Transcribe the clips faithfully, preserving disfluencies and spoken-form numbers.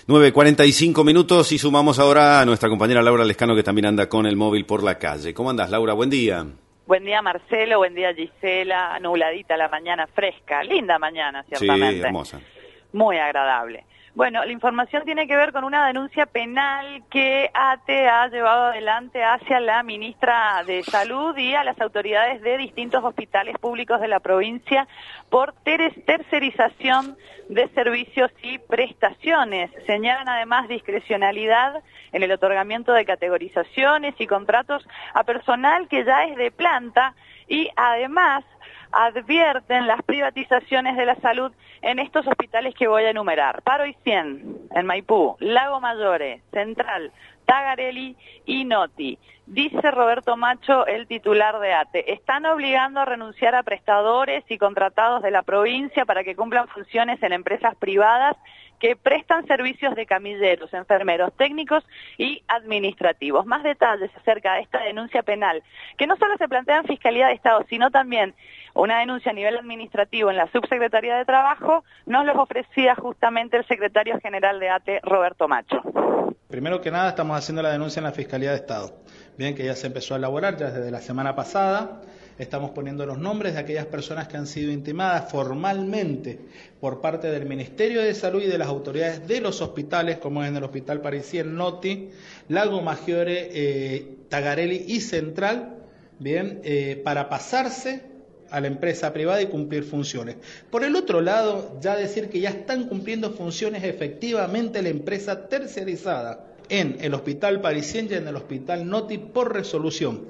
nueve cuarenta y cinco minutos y sumamos ahora a nuestra compañera Laura Lescano, que también anda con el móvil por la calle. ¿Cómo andás, Laura? Buen día. Buen día, Marcelo. Buen día, Gisela. Nubladita la mañana, fresca. Linda mañana, ciertamente. Sí, hermosa. Muy agradable. Bueno, la información tiene que ver con una denuncia penal que ATE ha llevado adelante hacia la ministra de Salud y a las autoridades de distintos hospitales públicos de la provincia por ter- tercerización de servicios y prestaciones. Señalan además discrecionalidad en el otorgamiento de categorizaciones y contratos a personal que ya es de planta y además advierten las privatizaciones de la salud en estos hospitales que voy a enumerar: Paro y Cien, en Maipú, Lago Mayores, Central, Tagarelli y Noti. Dice Roberto Macho, el titular de ATE, están obligando a renunciar a prestadores y contratados de la provincia para que cumplan funciones en empresas privadas que prestan servicios de camilleros, enfermeros, técnicos y administrativos. Más detalles acerca de esta denuncia penal, que no solo se plantea en Fiscalía de Estado, sino también una denuncia a nivel administrativo en la Subsecretaría de Trabajo, nos los ofrecía justamente el secretario general de ATE, Roberto Macho. Primero que nada, estamos haciendo la denuncia en la Fiscalía de Estado. Bien, que ya se empezó a elaborar ya desde la semana pasada. Estamos poniendo los nombres de aquellas personas que han sido intimadas formalmente por parte del Ministerio de Salud y de las autoridades de los hospitales, como es en el Hospital Paro y Cien, Noti, Lago Maggiore, eh, Tagarelli y Central, bien, eh, para pasarse a la empresa privada y cumplir funciones. Por el otro lado, ya decir que ya están cumpliendo funciones efectivamente la empresa terciarizada en el Hospital Paro y Cien y en el Hospital Noti por resolución.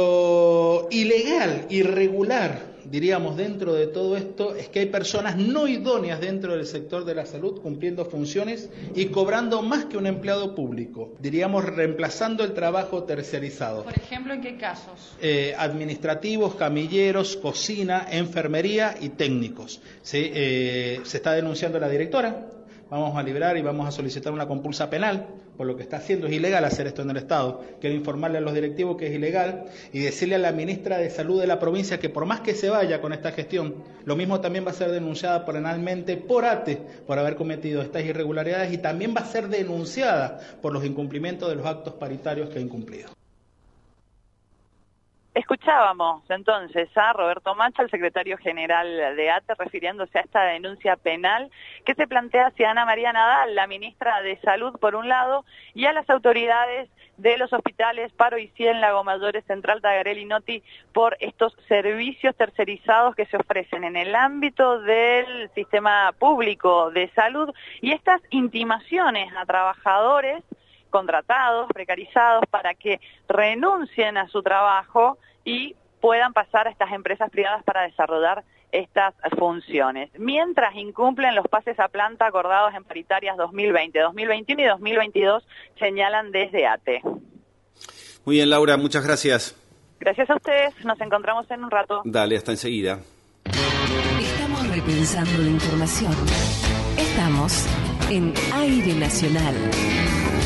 Lo ilegal, irregular, diríamos, dentro de todo esto es que hay personas no idóneas dentro del sector de la salud cumpliendo funciones y cobrando más que un empleado público, diríamos reemplazando el trabajo terciarizado. Por ejemplo, ¿en qué casos? Eh, administrativos, camilleros, cocina, enfermería y técnicos. ¿Sí? Eh, se está denunciando a la directora. Vamos a librar y vamos a solicitar una compulsa penal por lo que está haciendo. Es ilegal hacer esto en el Estado. Quiero informarle a los directivos que es ilegal y decirle a la ministra de Salud de la provincia que por más que se vaya con esta gestión, lo mismo también va a ser denunciada penalmente por ATE por haber cometido estas irregularidades y también va a ser denunciada por los incumplimientos de los actos paritarios que ha incumplido. Escuchábamos entonces a Roberto Macho, el secretario general de ATE, refiriéndose a esta denuncia penal que se plantea hacia Ana María Nadal, la ministra de Salud, por un lado, y a las autoridades de los hospitales Paro y Cien, Lago Mayores, Central, Tagarelli y Noti por estos servicios tercerizados que se ofrecen en el ámbito del sistema público de salud y estas intimaciones a trabajadores contratados, precarizados, para que renuncien a su trabajo y puedan pasar a estas empresas privadas para desarrollar estas funciones, mientras incumplen los pases a planta acordados en paritarias dos mil veinte, dos mil veintiuno y dos mil veintidós, señalan desde ATE. Muy bien, Laura, muchas gracias. Gracias a ustedes, nos encontramos en un rato. Dale, hasta enseguida. Estamos repensando la información. Estamos en Aire Nacional.